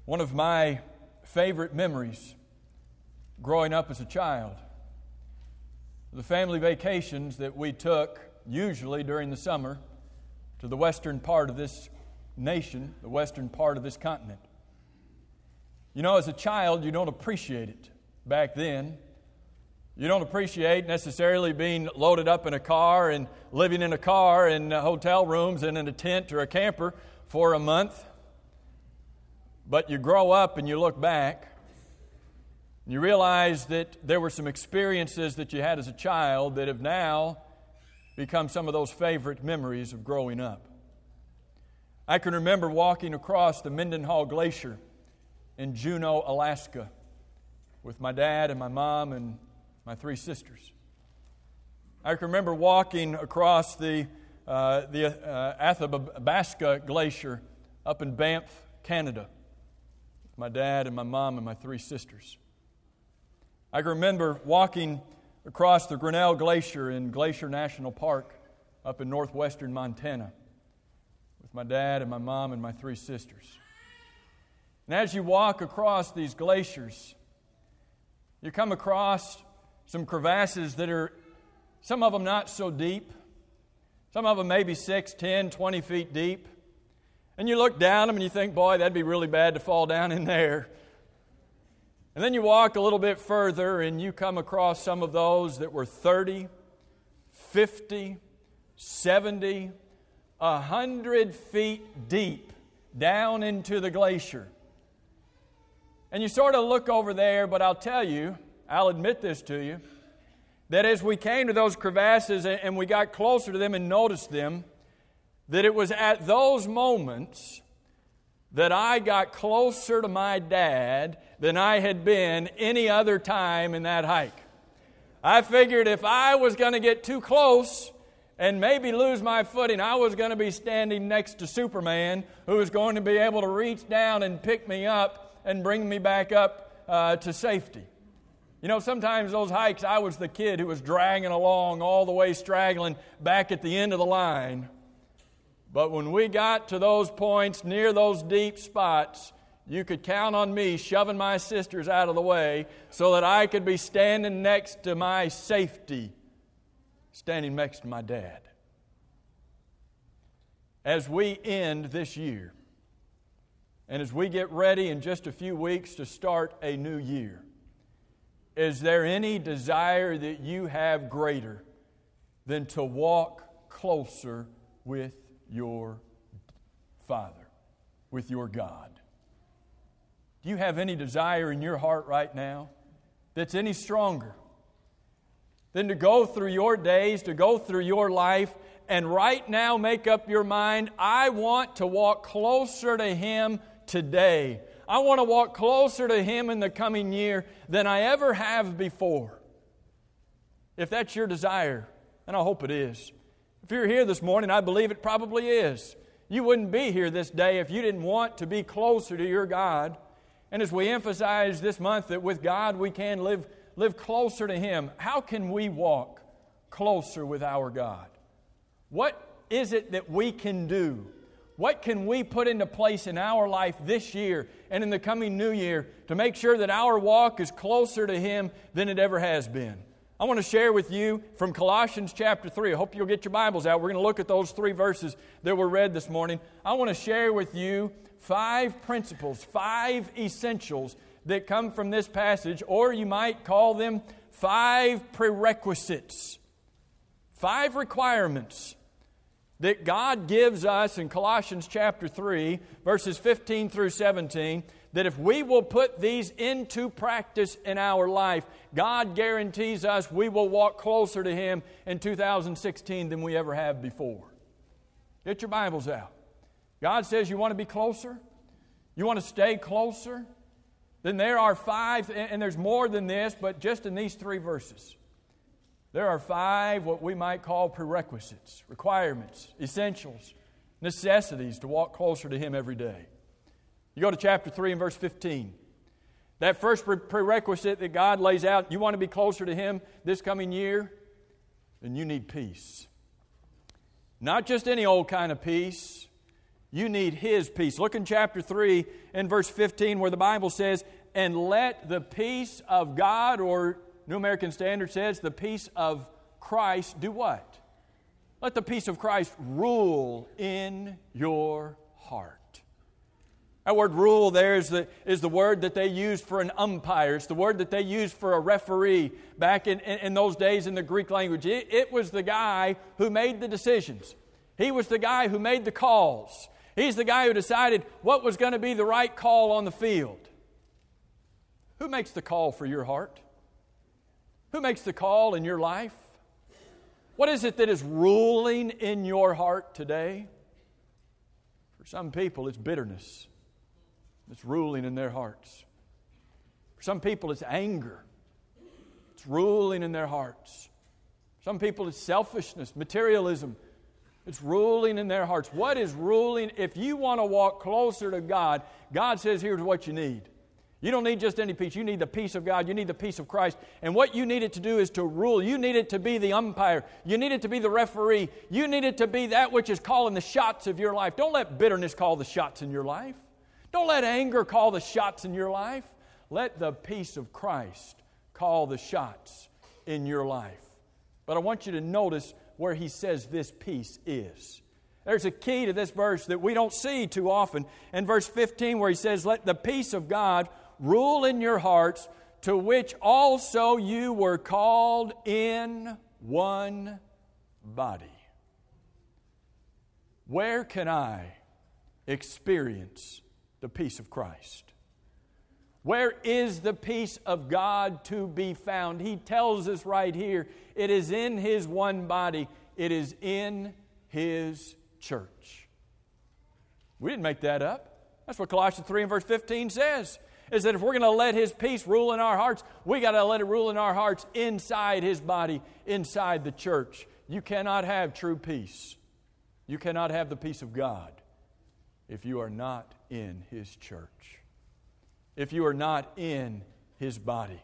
One of my favorite memories growing up as a child, the family vacations that we took, usually during the summer, to the western part of this nation, the western part of this continent. You know, as a child, you don't appreciate it back then. You don't appreciate necessarily being loaded up in a car and living in a car in hotel rooms and in a tent or a camper for a month. But you grow up and you look back, and you realize that there were some experiences that you had as a child that have now become some of those favorite memories of growing up. I can remember walking across the Mendenhall Glacier in Juneau, Alaska, with my dad and my mom and my three sisters. I can remember walking across the Athabasca Glacier up in Banff, Canada, with my dad and my mom and my three sisters. I can remember walking across the Grinnell Glacier in Glacier National Park up in northwestern Montana with my dad and my mom and my three sisters. And as you walk across these glaciers, you come across some crevasses that are, some of them not so deep, some of them maybe 6, 10, 20 feet deep. And you look down them and you think, boy, that'd be really bad to fall down in there. And then you walk a little bit further and you come across some of those that were 30, 50, 70, 100 feet deep down into the glacier. And you sort of look over there, but I'll tell you, I'll admit this to you, that as we came to those crevasses and we got closer to them and noticed them, that it was at those moments that I got closer to my dad than I had been any other time in that hike. I figured if I was going to get too close and maybe lose my footing, I was going to be standing next to Superman, who was going to be able to reach down and pick me up and bring me back up to safety. You know, sometimes those hikes, I was the kid who was dragging along all the way straggling back at the end of the line. But when we got to those points near those deep spots, you could count on me shoving my sisters out of the way so that I could be standing next to my safety, standing next to my dad. As we end this year, and as we get ready in just a few weeks to start a new year, is there any desire that you have greater than to walk closer with your Father, with your God? Do you have any desire in your heart right now that's any stronger than to go through your days, to go through your life, and right now make up your mind, I want to walk closer to Him today. I want to walk closer to Him in the coming year than I ever have before. If that's your desire, and I hope it is. If you're here this morning, I believe it probably is. You wouldn't be here this day if you didn't want to be closer to your God. And as we emphasize this month that with God we can live closer to Him, how can we walk closer with our God? What is it that we can do? What can we put into place in our life this year and in the coming new year to make sure that our walk is closer to Him than it ever has been? I want to share with you from Colossians chapter 3. I hope you'll get your Bibles out. We're going to look at those 3 verses that were read this morning. I want to share with you 5 principles, 5 essentials that come from this passage, or you might call them 5 prerequisites, 5 requirements that God gives us in Colossians chapter 3, verses 15 through 17, that if we will put these into practice in our life, God guarantees us we will walk closer to Him in 2016 than we ever have before. Get your Bibles out. God says you want to be closer? You want to stay closer? Then there are 5, and there's more than this, but just in these 3 verses, there are 5 what we might call prerequisites, requirements, essentials, necessities to walk closer to Him every day. You go to chapter 3 and verse 15. That first prerequisite that God lays out, you want to be closer to Him this coming year, then you need peace. Not just any old kind of peace. You need His peace. Look in chapter 3 and verse 15 where the Bible says, and let the peace of God, or New American Standard says, the peace of Christ, do what? Let the peace of Christ rule in your heart. That word rule there is the word that they used for an umpire. It's the word that they used for a referee back in those days in the Greek language. It was the guy who made the decisions. He was the guy who made the calls. He's the guy who decided what was going to be the right call on the field. Who makes the call for your heart? Who makes the call in your life? What is it that is ruling in your heart today? For some people, it's bitterness. It's ruling in their hearts. For some people, it's anger. It's ruling in their hearts. Some people, it's selfishness, materialism. It's ruling in their hearts. What is ruling? If you want to walk closer to God, God says, here's what you need. You don't need just any peace. You need the peace of God. You need the peace of Christ. And what you need it to do is to rule. You need it to be the umpire. You need it to be the referee. You need it to be that which is calling the shots of your life. Don't let bitterness call the shots in your life. Don't let anger call the shots in your life. Let the peace of Christ call the shots in your life. But I want you to notice where he says this peace is. There's a key to this verse that we don't see too often. In verse 15 where he says, let the peace of God rule in your hearts, to which also you were called in one body. Where can I experience the peace of Christ? Where is the peace of God to be found? He tells us right here, it is in His one body. It is in His church. We didn't make that up. That's what Colossians 3 and verse 15 says. Is that if we're going to let His peace rule in our hearts, we got to let it rule in our hearts inside His body, inside the church. You cannot have true peace. You cannot have the peace of God if you are not in His church. If you are not in His body.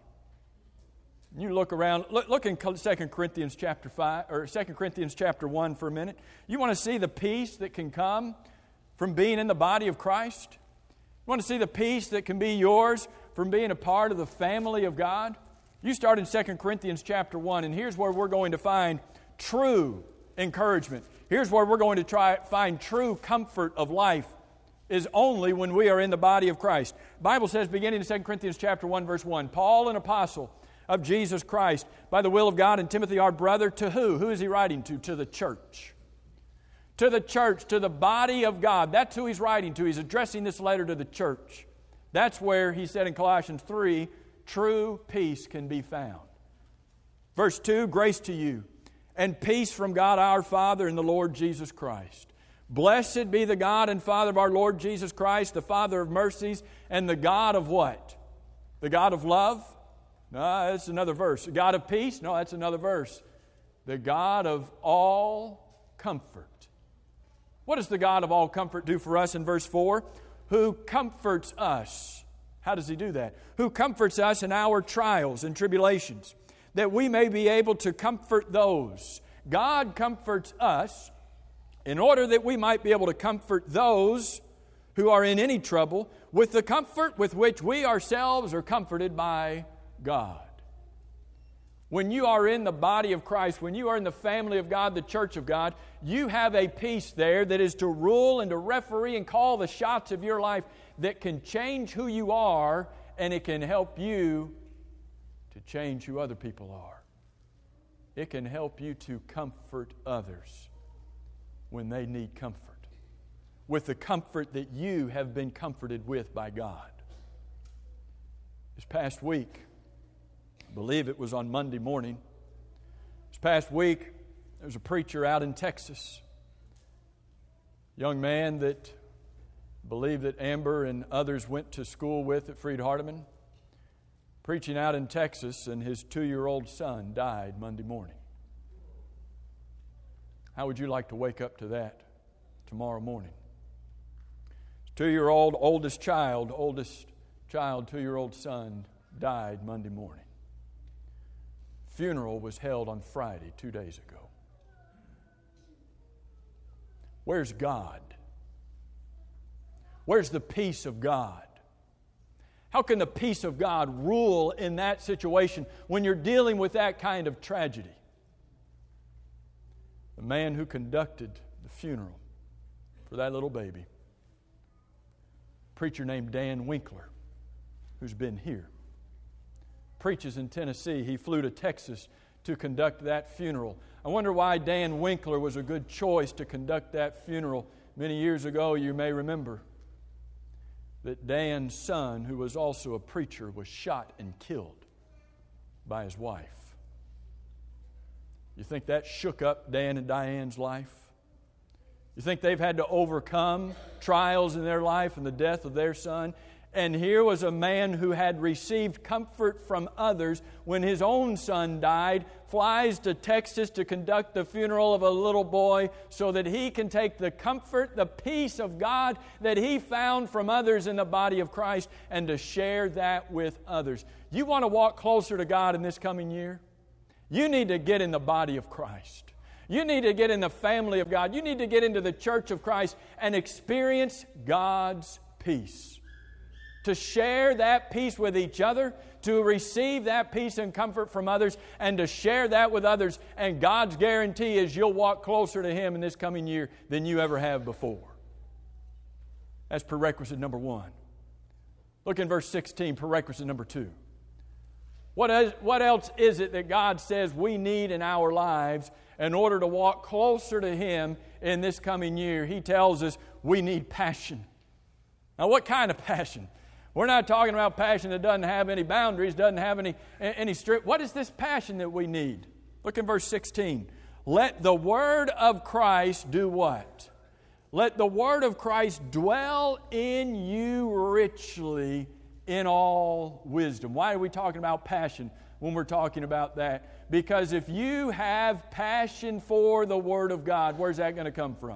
You look around, look in 2 Corinthians chapter 5 or 2 Corinthians chapter 1 for a minute. You want to see the peace that can come from being in the body of Christ? You want to see the peace that can be yours from being a part of the family of God? You start in 2 Corinthians chapter 1, and here's where we're going to find true encouragement. Here's where we're going to find true comfort of life, is only when we are in the body of Christ. The Bible says, beginning in 2 Corinthians chapter 1, verse 1, Paul, an apostle of Jesus Christ, by the will of God, and Timothy, our brother, to who? Who is he writing to? To the church. To the church, to the body of God. That's who he's writing to. He's addressing this letter to the church. That's where he said in Colossians 3, true peace can be found. Verse 2, grace to you and peace from God our Father and the Lord Jesus Christ. Blessed be the God and Father of our Lord Jesus Christ, the Father of mercies, and the God of what? The God of love? No, that's another verse. The God of peace? No, that's another verse. The God of all comfort. What does the God of all comfort do for us in verse 4? Who comforts us. How does He do that? Who comforts us in our trials and tribulations, that we may be able to comfort those. God comforts us in order that we might be able to comfort those who are in any trouble with the comfort with which we ourselves are comforted by God. When you are in the body of Christ, when you are in the family of God, the church of God, you have a peace there that is to rule and to referee and call the shots of your life that can change who you are, and it can help you to change who other people are. It can help you to comfort others when they need comfort, with the comfort that you have been comforted with by God. This past week, I believe it was on Monday morning, this past week, there was a preacher out in Texas, a young man that I believe that Amber and others went to school with at Freed-Hardeman, preaching out in Texas, and his 2-year-old son died Monday morning. How would you like to wake up to that tomorrow morning? 2-year-old, oldest child, 2-year-old son died Monday morning. Funeral was held on Friday, 2 days ago. Where's God Where's the peace of God? How can the peace of God rule in that situation when you're dealing with that kind of tragedy? The man who conducted the funeral for that little baby, a preacher named Dan Winkler, who's been here, preaches in Tennessee. He flew to Texas to conduct that funeral. I wonder why Dan Winkler was a good choice to conduct that funeral. Many years ago, you may remember that Dan's son, who was also a preacher, was shot and killed by his wife. You think that shook up Dan and Diane's life? You think they've had to overcome trials in their life and the death of their son? And here was a man who had received comfort from others when his own son died, flies to Texas to conduct the funeral of a little boy so that he can take the comfort, the peace of God that he found from others in the body of Christ and to share that with others. You want to walk closer to God in this coming year? You need to get in the body of Christ. You need to get in the family of God. You need to get into the church of Christ and experience God's peace. To share that peace with each other, to receive that peace and comfort from others, and to share that with others. And God's guarantee is you'll walk closer to Him in this coming year than you ever have before. That's prerequisite number 1. Look in verse 16, prerequisite number 2. What else is it that God says we need in our lives in order to walk closer to Him in this coming year? He tells us we need passion. Now, what kind of passion? We're not talking about passion that doesn't have any boundaries, doesn't have any strip. What is this passion that we need? Look in verse 16. Let the word of Christ do what? Let the word of Christ dwell in you richly in all wisdom. Why are we talking about passion when we're talking about that? Because if you have passion for the Word of God, where's that going to come from?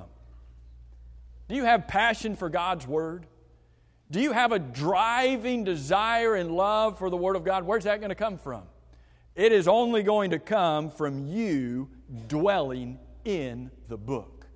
Do you have passion for God's Word? Do you have a driving desire and love for the Word of God? Where's that going to come from? It is only going to come from you dwelling in the book.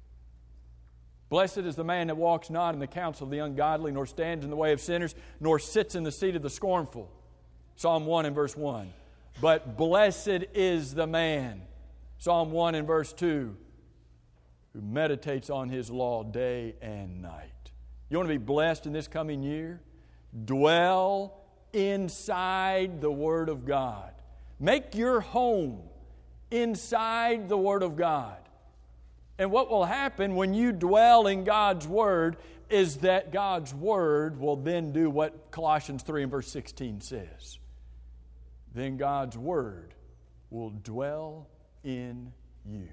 Blessed is the man that walks not in the counsel of the ungodly, nor stands in the way of sinners, nor sits in the seat of the scornful. Psalm 1 and verse 1. But blessed is the man, Psalm 1 and verse 2, who meditates on his law day and night. You want to be blessed in this coming year? Dwell inside the Word of God. Make your home inside the Word of God. And what will happen when you dwell in God's Word is that God's Word will then do what Colossians 3 and verse 16 says. Then God's Word will dwell in you.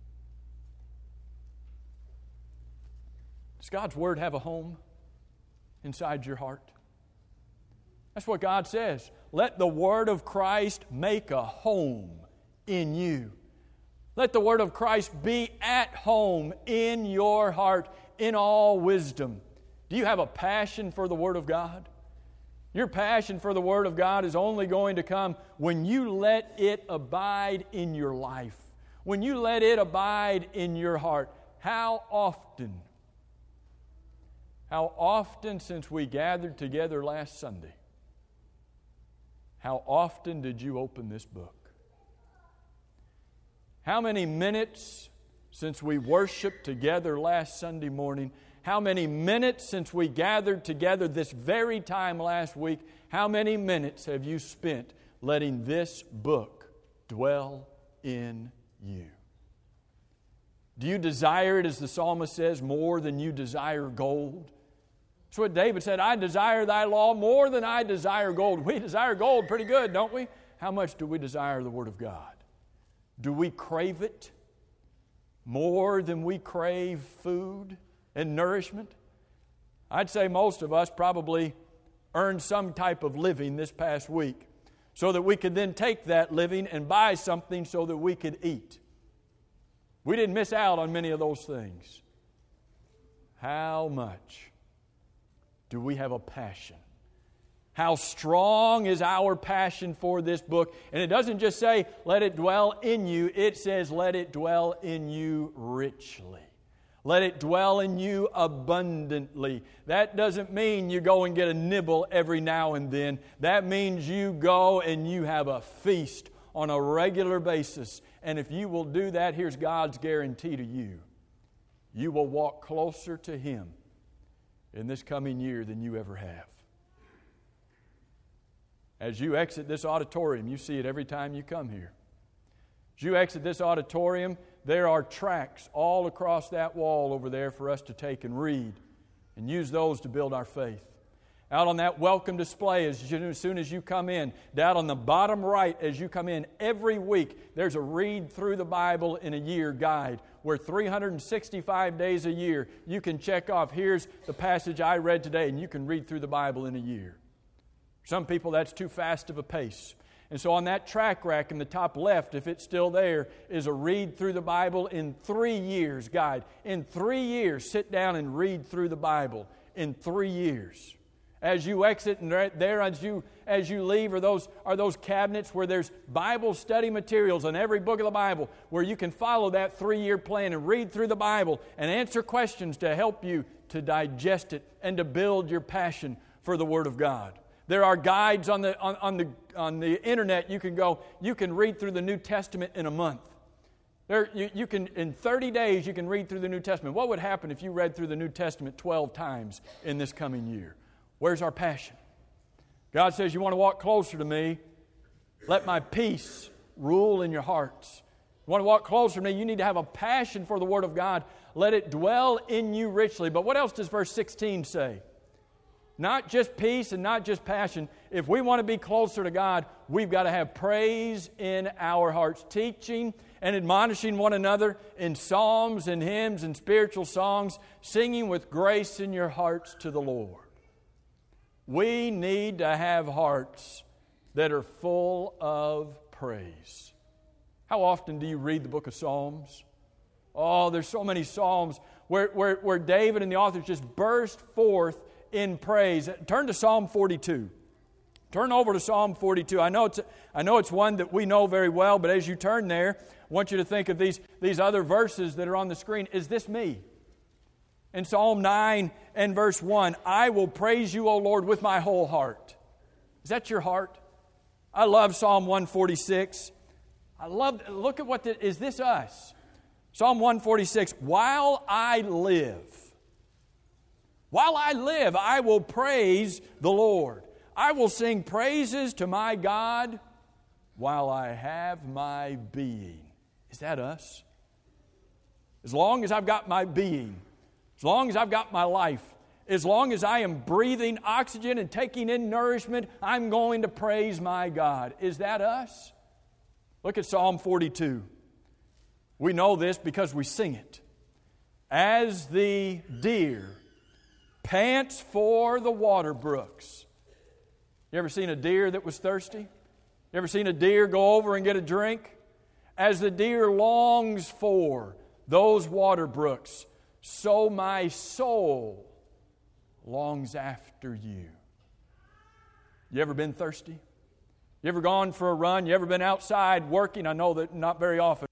Does God's Word have a home inside your heart? That's what God says. Let the Word of Christ make a home in you. Let the Word of Christ be at home in your heart in all wisdom. Do you have a passion for the Word of God? Your passion for the Word of God is only going to come when you let it abide in your life, when you let it abide in your heart. How often since we gathered together last Sunday, how often did you open this book? How many minutes since we worshiped together last Sunday morning? How many minutes since we gathered together this very time last week? How many minutes have you spent letting this book dwell in you? Do you desire it, as the psalmist says, more than you desire gold? That's what David said, I desire thy law more than I desire gold. We desire gold pretty good, don't we? How much do we desire the Word of God? Do we crave it more than we crave food and nourishment? I'd say most of us probably earned some type of living this past week so that we could then take that living and buy something so that we could eat. We didn't miss out on many of those things. How much do we have a passion? How strong is our passion for this book? And it doesn't just say, let it dwell in you. It says, let it dwell in you richly. Let it dwell in you abundantly. That doesn't mean you go and get a nibble every now and then. That means you go and you have a feast on a regular basis. And if you will do that, here's God's guarantee to you. You will walk closer to Him in this coming year than you ever have. As you exit this auditorium, you see it every time you come here. As you exit this auditorium, there are tracts all across that wall over there for us to take and read and use those to build our faith. Out on that welcome display as soon as you come in, down on the bottom right as you come in, every week there's a read through the Bible in a year guide where 365 days a year you can check off, here's the passage I read today, and you can read through the Bible in a year. Some people, that's too fast of a pace. And so on that track rack in the top left, if it's still there, is a read through the Bible in 3 years guide. In 3 years, sit down and read through the Bible in 3 years. As you exit and right there as you leave are those cabinets where there's Bible study materials in every book of the Bible where you can follow that 3-year plan and read through the Bible and answer questions to help you to digest it and to build your passion for the Word of God. There are guides on the internet. You can read through the New Testament in a month. You can in 30 days you can read through the New Testament. What would happen if you read through the New Testament 12 times in this coming year? Where's our passion? God says, you want to walk closer to me? Let my peace rule in your hearts. You want to walk closer to me? You need to have a passion for the Word of God. Let it dwell in you richly. But what else does verse 16 say? Not just peace and not just passion. If we want to be closer to God, we've got to have praise in our hearts. Teaching and admonishing one another in psalms and hymns and spiritual songs, singing with grace in your hearts to the Lord. We need to have hearts that are full of praise. How often do you read the book of Psalms? Oh, there's so many Psalms where David and the authors just burst forth in praise. Turn to Psalm 42. Turn over to Psalm 42. I know it's one that we know very well, but as you turn there, I want you to think of these other verses that are on the screen. Is this me? In Psalm 9 and verse 1, I will praise you, O Lord, with my whole heart. Is that your heart? I love Psalm 146. Look at is this us? Psalm 146, while I live, I will praise the Lord. I will sing praises to my God while I have my being. Is that us? As long as I've got my being, as long as I've got my life, as long as I am breathing oxygen and taking in nourishment, I'm going to praise my God. Is that us? Look at Psalm 42. We know this because we sing it. As the deer pants for the water brooks. You ever seen a deer that was thirsty? You ever seen a deer go over and get a drink? As the deer longs for those water brooks, so my soul longs after you. You ever been thirsty? You ever gone for a run? You ever been outside working? I know that not very often.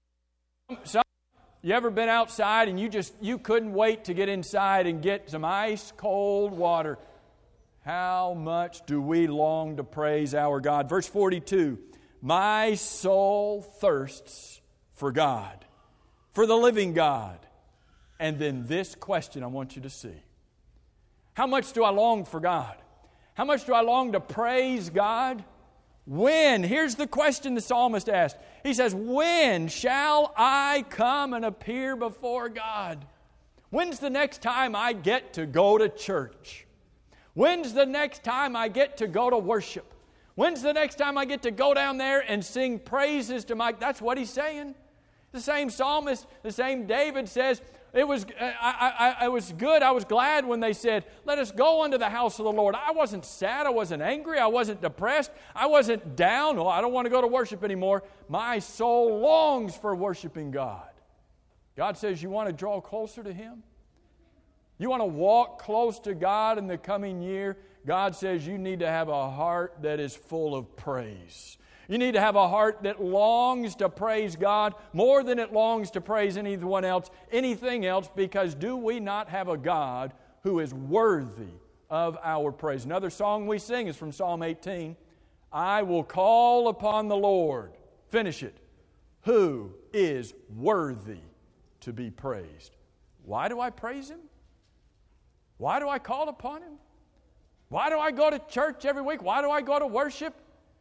You ever been outside and you couldn't wait to get inside and get some ice cold water? How much do we long to praise our God? Verse 42, my soul thirsts for God, for the living God. And then this question I want you to see. How much do I long for God? How much do I long to praise God? When? Here's the question the psalmist asked. He says, when shall I come and appear before God? When's the next time I get to go to church? When's the next time I get to go to worship? When's the next time I get to go down there and sing praises to my... That's what he's saying. The same psalmist, the same David says, it was good. I was glad when they said, let us go unto the house of the Lord. I wasn't sad. I wasn't angry. I wasn't depressed. I wasn't down. Oh, I don't want to go to worship anymore. My soul longs for worshiping God. God says, you want to draw closer to Him? You want to walk close to God in the coming year? God says you need to have a heart that is full of praise. You need to have a heart that longs to praise God more than it longs to praise anything else, because do we not have a God who is worthy of our praise? Another song we sing is from Psalm 18. I will call upon the Lord. Finish it. Who is worthy to be praised? Why do I praise Him? Why do I call upon Him? Why do I go to church every week? Why do I go to worship?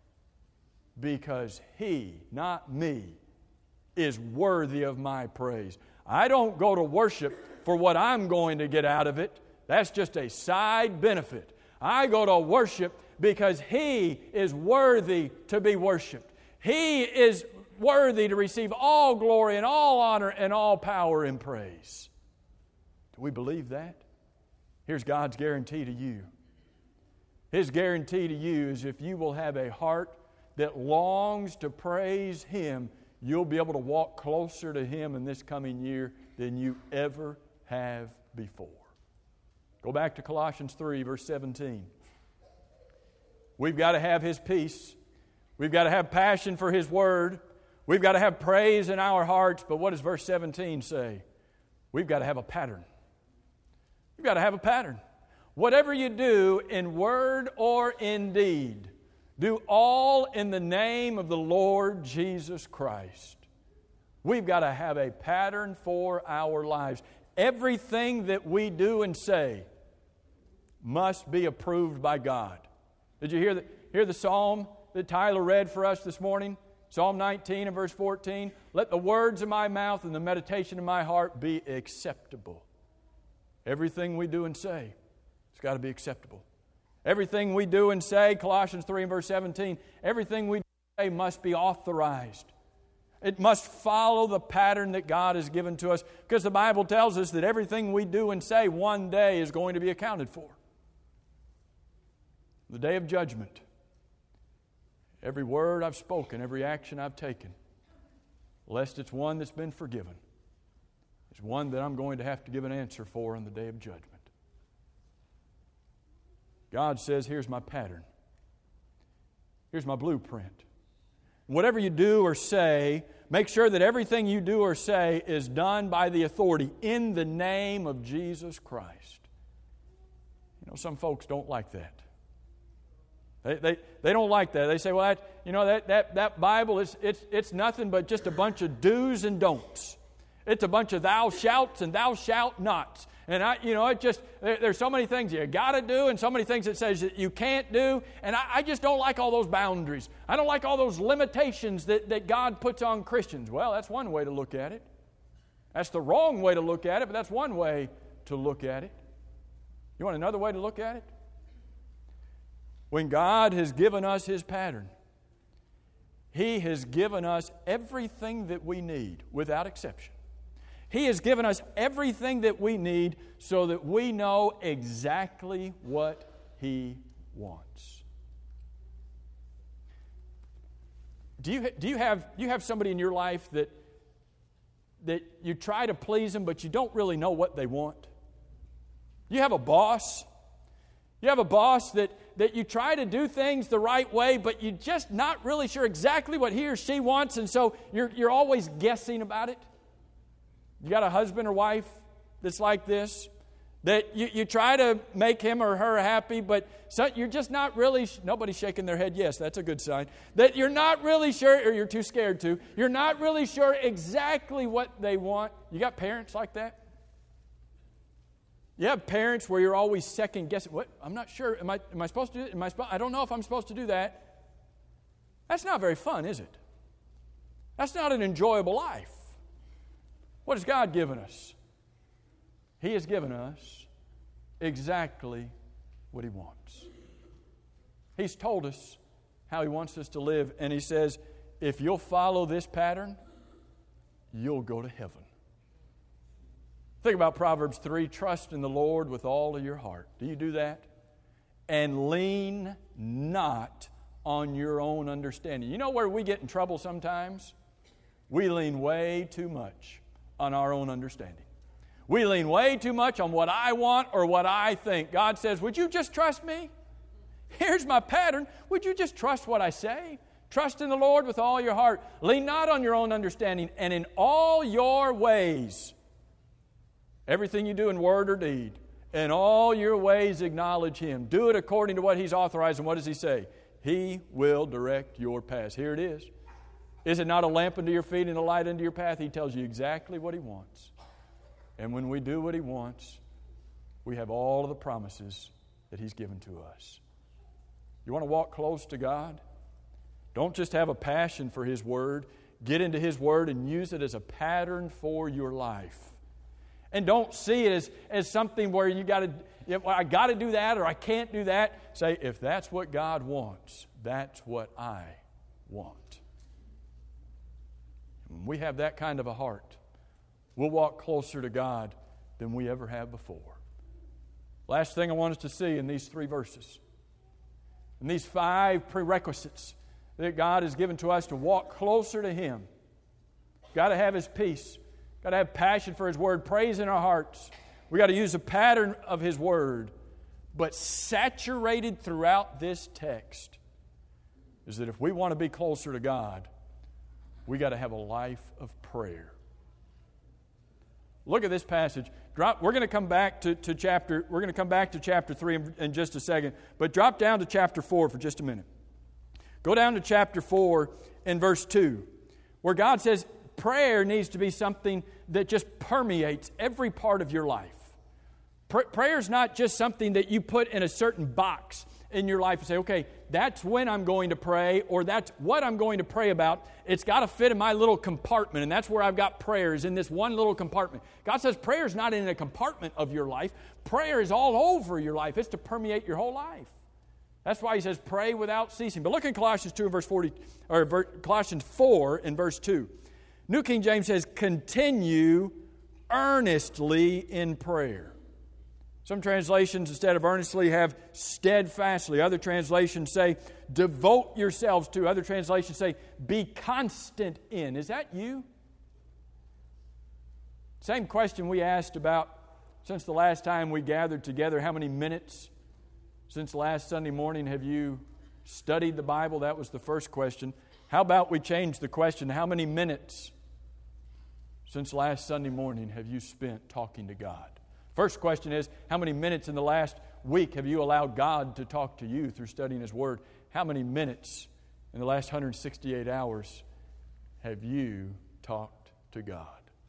Because He, not me, is worthy of my praise. I don't go to worship for what I'm going to get out of it. That's just a side benefit. I go to worship because He is worthy to be worshiped. He is worthy to receive all glory and all honor and all power and praise. Do we believe that? Here's God's guarantee to you. His guarantee to you is if you will have a heart that longs to praise Him, you'll be able to walk closer to Him in this coming year than you ever have before. Go back to Colossians 3, verse 17. We've got to have His peace. We've got to have passion for His Word. We've got to have praise in our hearts. But what does verse 17 say? We've got to have a pattern. You've got to have a pattern. Whatever you do in word or in deed, do all in the name of the Lord Jesus Christ. We've got to have a pattern for our lives. Everything that we do and say must be approved by God. Did you hear the psalm that Tyler read for us this morning? Psalm 19 and verse 14. Let the words of my mouth and the meditation of my heart be acceptable. Everything we do and say, it's got to be acceptable. Everything we do and say, Colossians 3 and verse 17, everything we do and say must be authorized. It must follow the pattern that God has given to us, because the Bible tells us that everything we do and say one day is going to be accounted for. The day of judgment. Every word I've spoken, every action I've taken, lest it's one that's been forgiven, is one that I'm going to have to give an answer for on the day of judgment. God says, here's my pattern. Here's my blueprint. Whatever you do or say, make sure that everything you do or say is done by the authority in the name of Jesus Christ. You know, some folks don't like that. They don't like that. They say, well, that Bible, it's nothing but just a bunch of do's and don'ts. It's a bunch of thou shalt and thou shalt nots. And there's so many things you got to do and so many things it says that you can't do. And I just don't like all those boundaries. I don't like all those limitations that God puts on Christians. Well, that's one way to look at it. That's the wrong way to look at it, but that's one way to look at it. You want another way to look at it? When God has given us His pattern, He has given us everything that we need without exception. He has given us everything that we need so that we know exactly what He wants. Do you have somebody in your life that you try to please them, but you don't really know what they want? You have a boss. You have a boss that you try to do things the right way, but you're just not really sure exactly what he or she wants, and so you're always guessing about it. You got a husband or wife that's like this, that you try to make him or her happy, but you're just not really, nobody's shaking their head yes, that's a good sign, that you're not really sure, or you're too scared to, you're not really sure exactly what they want. You got parents like that? You have parents where you're always second guessing. What? I'm not sure. Am I supposed to do it? I don't know if I'm supposed to do that. That's not very fun, is it? That's not an enjoyable life. What has God given us? He has given us exactly what He wants. He's told us how He wants us to live, and He says, if you'll follow this pattern, you'll go to heaven. Think about Proverbs 3, trust in the Lord with all of your heart. Do you do that? And lean not on your own understanding. You know where we get in trouble sometimes? We lean way too much on our own understanding. We lean way too much on what I want or what I think. God says, would you just trust me? Here's my pattern. Would you just trust what I say? Trust in the Lord with all your heart. Lean not on your own understanding, and in all your ways, everything you do in word or deed, in all your ways acknowledge Him. Do it according to what He's authorized. And what does He say? He will direct your paths. Here it is. Is it not a lamp unto your feet and a light unto your path? He tells you exactly what He wants. And when we do what He wants, we have all of the promises that He's given to us. You want to walk close to God? Don't just have a passion for His Word. Get into His Word and use it as a pattern for your life. And don't see it as something where I got to do that or I can't do that. Say, if that's what God wants, that's what I want. When we have that kind of a heart, we'll walk closer to God than we ever have before. Last thing I want us to see in these 3 verses, in these 5 prerequisites that God has given to us to walk closer to Him. Got to have His peace. Got to have passion for His Word, praise in our hearts. We got to use a pattern of His Word. But saturated throughout this text is that if we want to be closer to God, we got to have a life of prayer. Look at this passage. We're going to come back to chapter 3 in just a second, but drop down to chapter 4 for just a minute. Go down to chapter 4 in verse 2, where God says prayer needs to be something that just permeates every part of your life. Prayer is not just something that you put in a certain box in your life and say, okay, that's when I'm going to pray, or that's what I'm going to pray about. It's got to fit in my little compartment, and that's where I've got prayers, in this one little compartment. God says prayer is not in a compartment of your life. Prayer is all over your life. It's to permeate your whole life. That's why He says pray without ceasing. But look in Colossians 2 and verse 40, or Colossians 4 in verse 2. New King James says, continue earnestly in prayer. Some translations, instead of earnestly, have steadfastly. Other translations say, devote yourselves to. Other translations say, be constant in. Is that you? Same question we asked about since the last time we gathered together. How many minutes since last Sunday morning have you studied the Bible? That was the first question. How about we change the question? How many minutes since last Sunday morning have you spent talking to God? First question is, how many minutes in the last week have you allowed God to talk to you through studying His Word? How many minutes in the last 168 hours have you talked to God?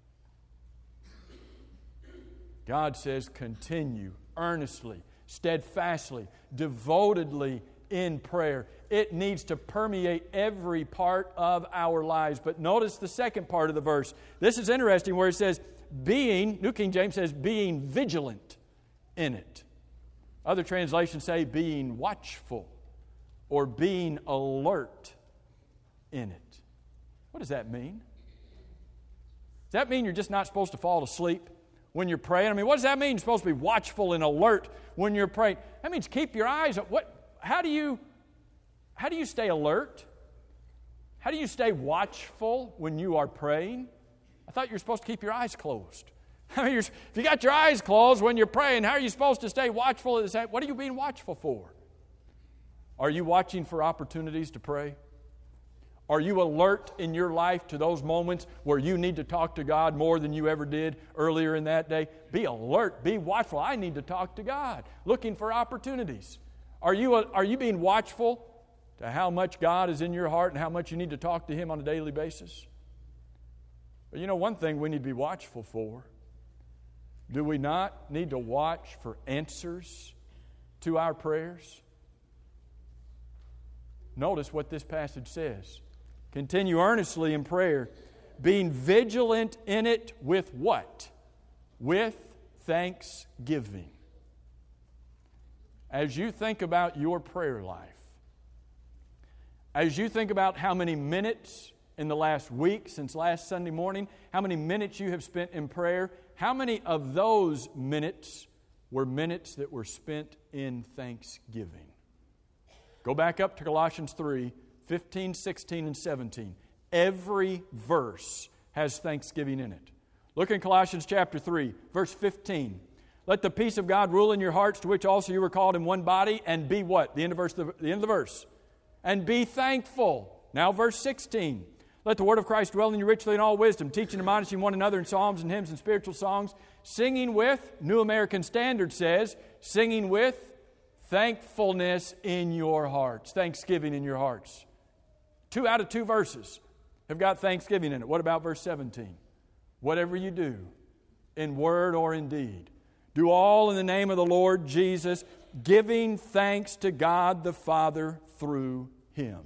God says continue earnestly, steadfastly, devotedly in prayer. It needs to permeate every part of our lives. But notice the second part of the verse. This is interesting where it says, New King James says, being vigilant in it. Other translations say being watchful or being alert in it. What does that mean? Does that mean you're just not supposed to fall asleep when you're praying? I mean, what does that mean? You're supposed to be watchful and alert when you're praying. That means keep your eyes on how do you stay alert? How do you stay watchful when you are praying? I thought you were supposed to keep your eyes closed. I mean, if you got your eyes closed when you're praying, how are you supposed to stay watchful at the same? What are you being watchful for? Are you watching for opportunities to pray? Are you alert in your life to those moments where you need to talk to God more than you ever did earlier in that day? Be alert. Be watchful. I need to talk to God. Looking for opportunities. Are you being watchful to how much God is in your heart and how much you need to talk to Him on a daily basis? But you know one thing we need to be watchful for. Do we not need to watch for answers to our prayers? Notice what this passage says. Continue earnestly in prayer, being vigilant in it with what? With thanksgiving. As you think about your prayer life, as you think about how many minutes in the last week, since last Sunday morning, how many minutes you have spent in prayer, how many of those minutes were minutes that were spent in thanksgiving? Go back up to Colossians 3, 15, 16, and 17. Every verse has thanksgiving in it. Look in Colossians chapter 3, verse 15. Let the peace of God rule in your hearts, to which also you were called in one body, and be what? The end of the verse. And be thankful. Now verse 16. Let the word of Christ dwell in you richly in all wisdom, teaching and admonishing one another in psalms and hymns and spiritual songs, singing with, New American Standard says, singing with thankfulness in your hearts, thanksgiving in your hearts. 2 out of 2 verses have got thanksgiving in it. What about verse 17? Whatever you do, in word or in deed, do all in the name of the Lord Jesus, giving thanks to God the Father through Him.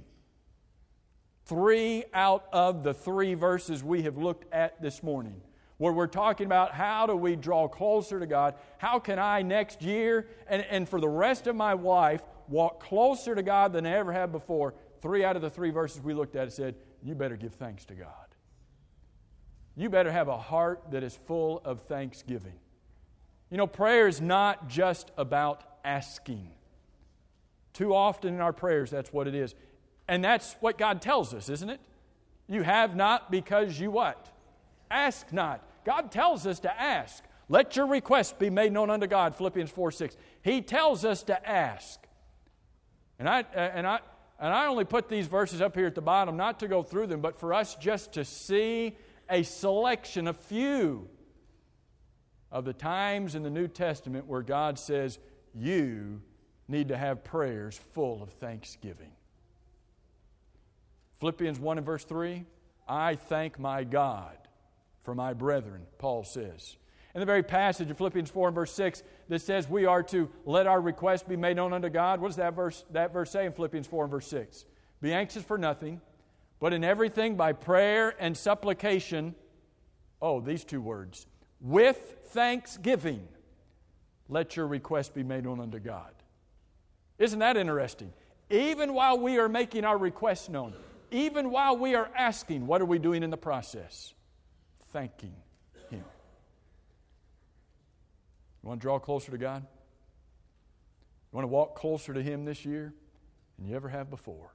3 out of the 3 verses we have looked at this morning, where we're talking about how do we draw closer to God, how can I next year and for the rest of my life walk closer to God than I ever have before. 3 out of the 3 verses we looked at said, you better give thanks to God. You better have a heart that is full of thanksgiving. You know, prayer is not just about asking. Too often in our prayers, that's what it is. And that's what God tells us, isn't it? You have not because you what? Ask not. God tells us to ask. Let your requests be made known unto God, Philippians 4:6. He tells us to ask. And I only put these verses up here at the bottom, not to go through them, but for us just to see a selection, a few of the times in the New Testament where God says, you need to have prayers full of thanksgiving. Philippians 1 and verse 3, I thank my God for my brethren, Paul says. In the very passage of Philippians 4 and verse 6 that says we are to let our requests be made known unto God, what does that verse say in Philippians 4 and verse 6? Be anxious for nothing, but in everything by prayer and supplication, these 2 words, with thanksgiving, let your requests be made known unto God. Isn't that interesting? Even while we are making our requests known, even while we are asking, what are we doing in the process? Thanking Him. You want to draw closer to God? You want to walk closer to Him this year than you ever have before?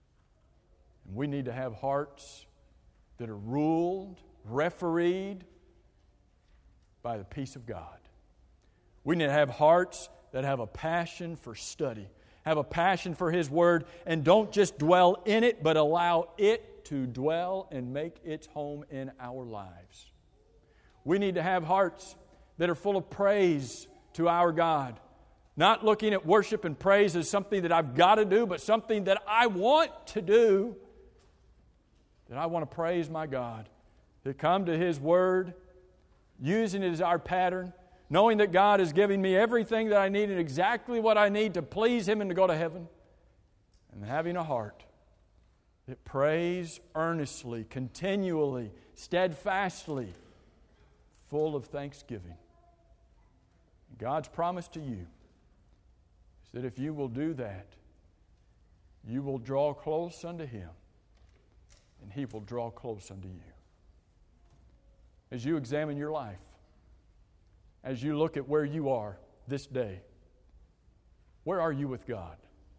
And we need to have hearts that are ruled, refereed by the peace of God. We need to have hearts that have a passion for study, have a passion for His Word, and don't just dwell in it, but allow it to dwell and make its home in our lives. We need to have hearts that are full of praise to our God, not looking at worship and praise as something that I've got to do, but something that I want to do, that I want to praise my God, to come to His Word, using it as our pattern, knowing that God is giving me everything that I need and exactly what I need to please Him and to go to heaven, and having a heart that prays earnestly, continually, steadfastly, full of thanksgiving. God's promise to you is that if you will do that, you will draw close unto Him, and He will draw close unto you. As you examine your life, as you look at where you are this day, where are you with God?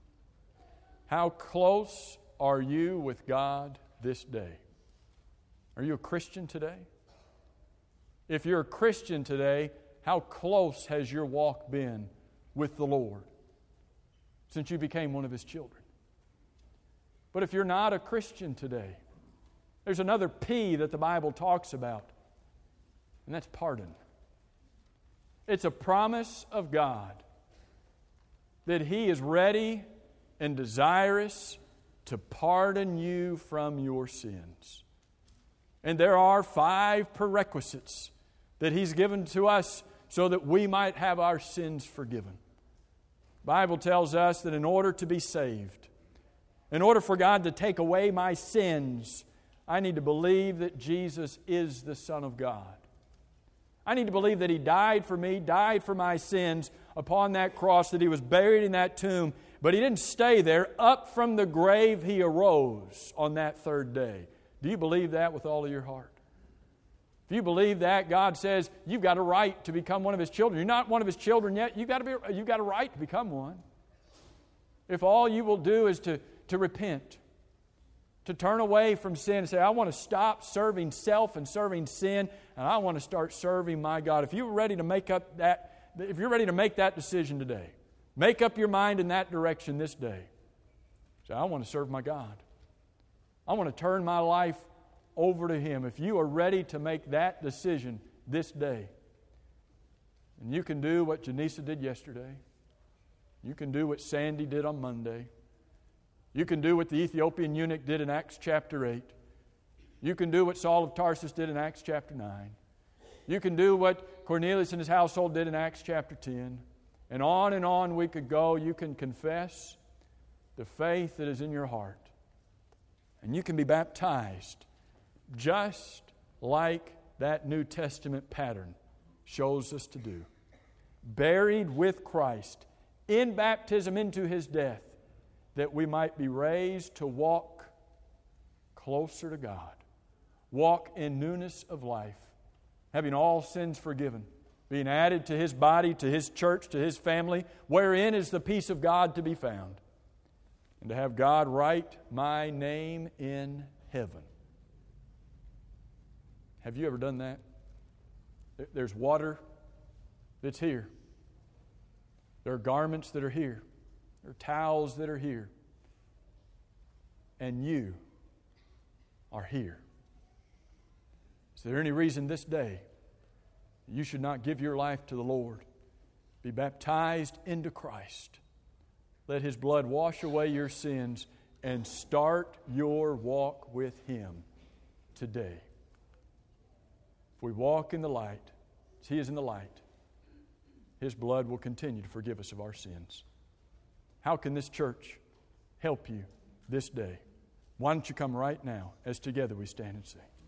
How close are you with God this day? Are you a Christian today? If you're a Christian today, how close has your walk been with the Lord since you became one of His children? But if you're not a Christian today, there's another P that the Bible talks about, and that's pardon. It's a promise of God that He is ready and desirous to pardon you from your sins. And there are 5 prerequisites that He's given to us so that we might have our sins forgiven. The Bible tells us that in order to be saved, in order for God to take away my sins, I need to believe that Jesus is the Son of God. I need to believe that He died for me, died for my sins upon that cross, that He was buried in that tomb, but He didn't stay there. Up from the grave He arose on that 3rd day. Do you believe that with all of your heart? If you believe that, God says you've got a right to become one of His children. You're not one of His children yet. You've got a right to become one. If all you will do is to repent, to turn away from sin and say, I want to stop serving self and serving sin, and I want to start serving my God. If you're ready to make that decision today, make up your mind in that direction this day. Say, I want to serve my God. I want to turn my life over to Him. If you are ready to make that decision this day, and you can do what Janisa did yesterday, you can do what Sandy did on Monday, you can do what the Ethiopian eunuch did in Acts chapter 8, you can do what Saul of Tarsus did in Acts chapter 9, you can do what Cornelius and his household did in Acts chapter 10, and on we could go. You can confess the faith that is in your heart, and you can be baptized just like that New Testament pattern shows us to do. Buried with Christ in baptism into His death, that we might be raised to walk closer to God, walk in newness of life, having all sins forgiven, being added to His body, to His church, to His family, wherein is the peace of God to be found, and to have God write my name in heaven. Have you ever done that? There's water that's here. There are garments that are here. There are towels that are here. And you are here. Is there any reason this day you should not give your life to the Lord? Be baptized into Christ. Let His blood wash away your sins and start your walk with Him today. If we walk in the light, as He is in the light, His blood will continue to forgive us of our sins. How can this church help you this day? Why don't you come right now as together we stand and sing?